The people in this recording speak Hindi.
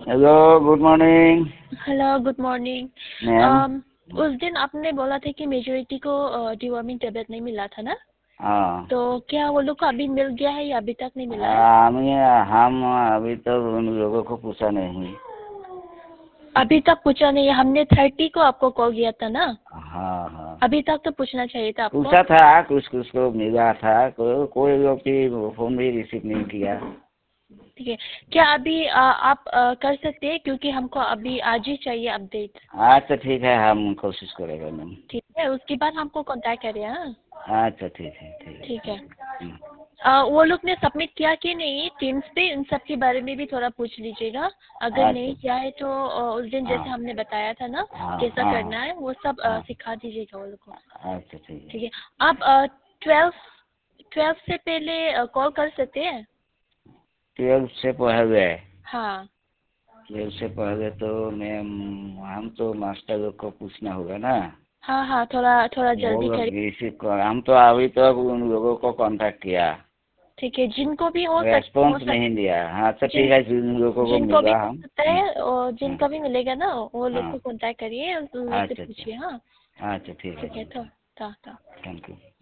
Hello, good morning hello good morning. Ma'am. उस दिन आपने बोला था कि मेजोरिटी को डिवॉर्मिंग टेबलेट नहीं मिला था ना, हाँ, तो क्या वो लोग को अभी मिल गया है या अभी तक नहीं मिला है? हम अभी तक उन लोगों को पूछा नहीं। अभी तक पूछा नहीं है, हमने 30 को आपको कॉल किया था ना। हाँ हाँ, अभी तक तो पूछना चाहिए था आपको। पूछा था, कुछ कुछ को मिला था, कोई लोग की फोन भी रिसीव नहीं किया। ठीक है, क्या अभी आप कर सकते हैं, क्योंकि हमको अभी आज ही चाहिए अपडेट। अच्छा ठीक है, हम कोशिश करेंगे मैम। ठीक है, उसके बाद हमको कांटेक्ट करिए। हाँ अच्छा ठीक है, ठीक है, ठीक है। Thank you. वो लोग ने सबमिट किया कि नहीं टीम्स पे, इन सब के बारे में भी थोड़ा पूछ लीजिएगा। अगर अच्छा नहीं किया है तो उस दिन हाँ जैसे हमने बताया था ना हाँ कैसा हाँ करना है वो सब हाँ, सिखा दीजिएगा वो लोग को। अच्छा ठीक है। ठीक है। आप 12 12 से पहले कॉल कर सकते हैं। 12 से पहले? हाँ 12 से पहले तो मैम, हम तो मास्टर लोग को पूछना होगा ना। हाँ हाँ, थोड़ा थोड़ा वो जल्दी लोग करिए। रिसीव कर, हम तो अभी तक उन लोगों को कांटेक्ट किया, ठीक है, जिनको भी हो रेस्पॉन्स सक नहीं दिया। हाँ तो जिन ठीक है, जिन लोगों को जिनको भी मिला हो हम। सकता है और हाँ जिनका भी मिलेगा ना वो लोग हाँ, को कांटेक्ट करिए, उन लोग से अच्छा पूछिए। हाँ अच्छा, अच्छा ठीक है ठीक है, मैम, तो थैंक यू।